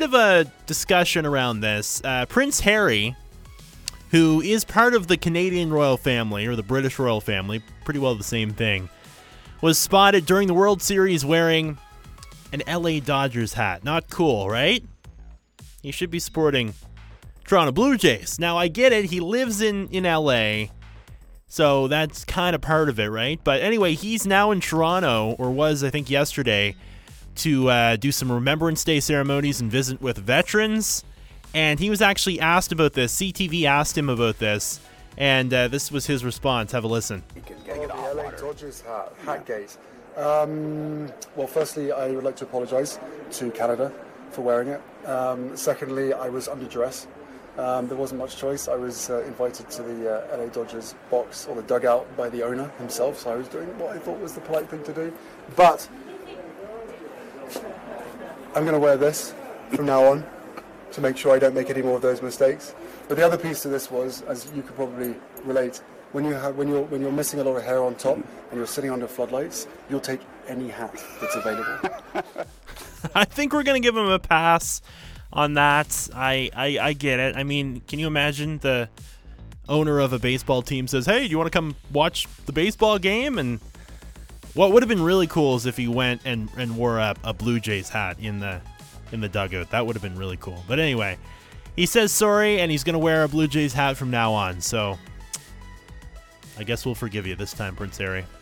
of a discussion around this. Prince Harry, who is part of the Canadian royal family, or the British royal family, pretty well the same thing, was spotted during the World Series wearing an LA Dodgers hat. Not cool, right? He should be sporting Toronto Blue Jays. Now, I get it. He lives in LA, so that's kind of part of it, right? But anyway, he's now in Toronto, or was, I think, yesterday, to do some Remembrance Day ceremonies and visit with veterans. And he was actually asked about this. CTV asked him about this, and this was his response. Have a listen. The LA Dodgers Hatgate. Well, firstly, I would like to apologise to Canada for wearing it. Secondly, I was under duress. There wasn't much choice. I was invited to the LA Dodgers box, or the dugout, by the owner himself, so I was doing what I thought was the polite thing to do. But I'm going to wear this from now on to make sure I don't make any more of those mistakes. But the other piece to this was, as you could probably relate, when you're missing a lot of hair on top and you're sitting under floodlights, you'll take any hat that's available. I think we're going to give him a pass on that. I get it. I mean, can you imagine the owner of a baseball team says, hey, do you want to come watch the baseball game? And what would have been really cool is if he went and wore a Blue Jays hat in the dugout. That would have been really cool. But anyway, he says sorry, and he's going to wear a Blue Jays hat from now on. So I guess we'll forgive you this time, Prince Harry.